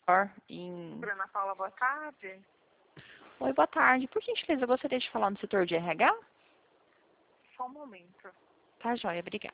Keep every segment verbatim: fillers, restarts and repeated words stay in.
em... Bruna Paula, boa tarde. Oi, boa tarde. Por gentileza, eu gostaria de falar no setor de R H? Só um momento. Tá, joia. Obrigada.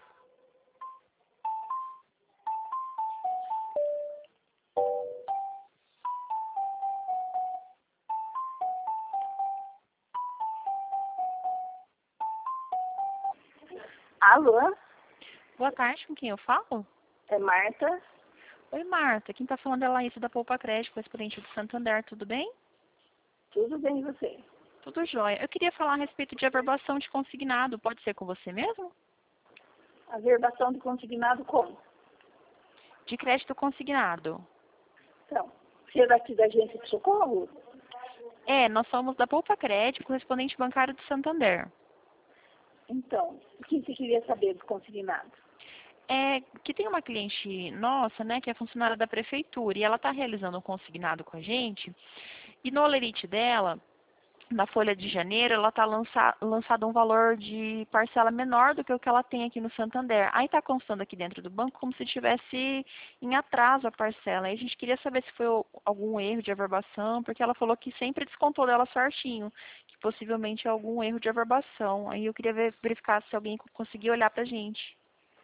Alô? Boa tarde, com quem eu falo? É Marta? Oi, Marta. Quem tá falando é a Laís da Poupa Crédito, correspondente do Santander. Tudo bem? Tudo bem, e você? Tudo jóia. Eu queria falar a respeito de averbação de consignado. Pode ser com você mesmo? Averbação de consignado como? De crédito consignado. Então, você é daqui da agência de socorro? É, nós somos da Poupa Crédito, correspondente bancário do Santander. Então, o que você queria saber do consignado? É que tem uma cliente nossa, né, que é funcionária da prefeitura, e ela está realizando um consignado com a gente, e no olerite dela, na folha de janeiro, ela está lança, lançado um valor de parcela menor do que o que ela tem aqui no Santander. Aí está constando aqui dentro do banco como se tivesse em atraso a parcela. Aí a gente queria saber se foi algum erro de averbação, porque ela falou que sempre descontou dela certinho, que possivelmente é algum erro de averbação. Aí eu queria ver, verificar se alguém conseguia olhar pra gente.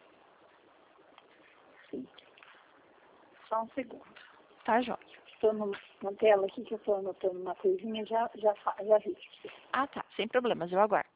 Sim. Só um segundo. Tá, jóia. Estou na tela aqui que eu estou anotando uma coisinha, já, já, já vi. Ah, tá. Sem problemas, eu aguardo.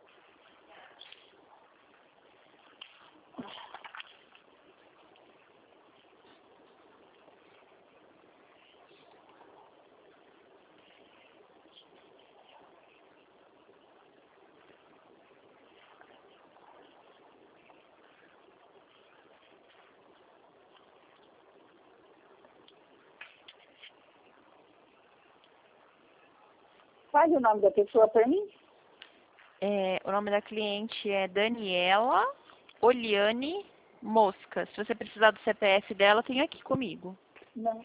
Fale o nome da pessoa para mim? É, o nome da cliente é Daniela Oliane Mosca. Se você precisar do C P F dela, tem aqui comigo. Não.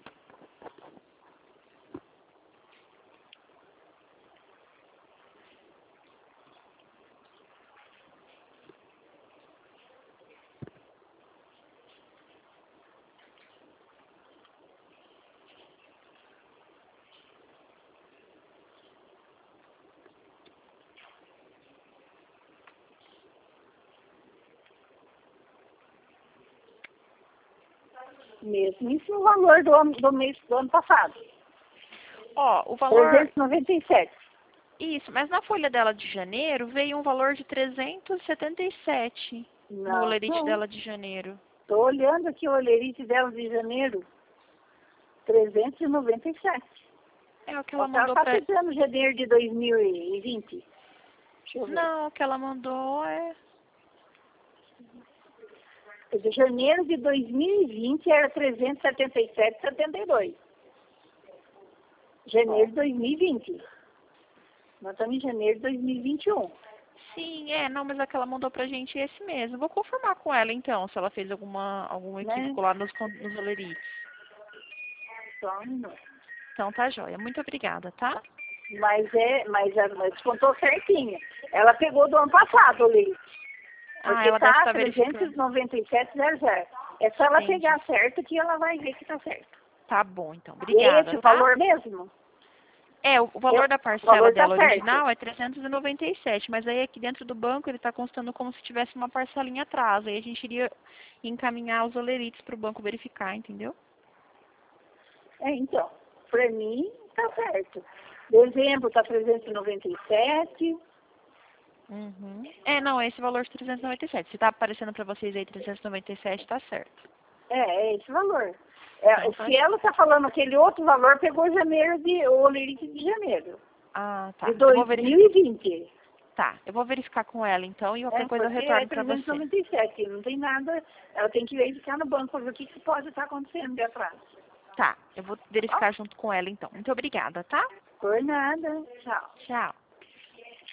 Mesmo isso no valor do ano, do mês do ano passado. Ó, o valor... trezentos e noventa e sete. Isso, mas na folha dela de janeiro veio um valor de trezentos e setenta e sete no Não, olerite não. dela de janeiro. Estou olhando aqui o olerite dela de janeiro. trezentos e noventa e sete. É o que ela Ela mandou está pra... fazendo janeiro de dois mil e vinte. Deixa eu ver. Não, o que ela mandou é... De janeiro de dois mil e vinte era trezentos e setenta e sete vírgula setenta e dois. Janeiro de dois mil e vinte. Nós estamos em janeiro de dois mil e vinte e um. Sim, é, não, mas a que ela mandou pra gente é esse mesmo. Vou confirmar com ela, então, se ela fez alguma, algum equívoco Né? lá nos, con- nos olerites. Só um minuto. Então tá jóia. Muito obrigada, tá? Mas é, mas ela descontou certinho. Ela pegou do ano passado o leite. Ah, Porque ela deve tá estar verificando. trezentos e noventa e sete vírgula zero. É só ela Entendi. pegar certo que ela vai ver que tá certo. Tá bom, então. E é Obrigada, esse o tá? valor mesmo? É, o o valor Eu- da o parcela valor tá dela certo. original é trezentos e noventa e sete, mas aí aqui dentro do banco ele está constando como se tivesse uma parcelinha atrás. Aí a gente iria encaminhar os olerites para o banco verificar, entendeu? É, então, para mim tá certo. Dezembro tá trezentos e noventa e sete. Uhum. É, não, é esse valor de trezentos e noventa e sete. Se tá aparecendo para vocês aí trezentos e noventa e sete, tá certo. É, é esse valor. É, Então, tá. se ela tá falando aquele outro valor, pegou janeiro de, o olerite de janeiro. Ah, tá. De Eu vou dois verificar. mil e vinte. Tá, eu vou verificar com ela então e qualquer É, coisa eu porque é retorno para trezentos e você. noventa e sete, não tem nada. Ela tem que verificar no banco para ver o que, que pode estar acontecendo de atrás. Tá, eu vou verificar junto com ela então. Muito obrigada, tá? Por nada. Tchau. Tchau.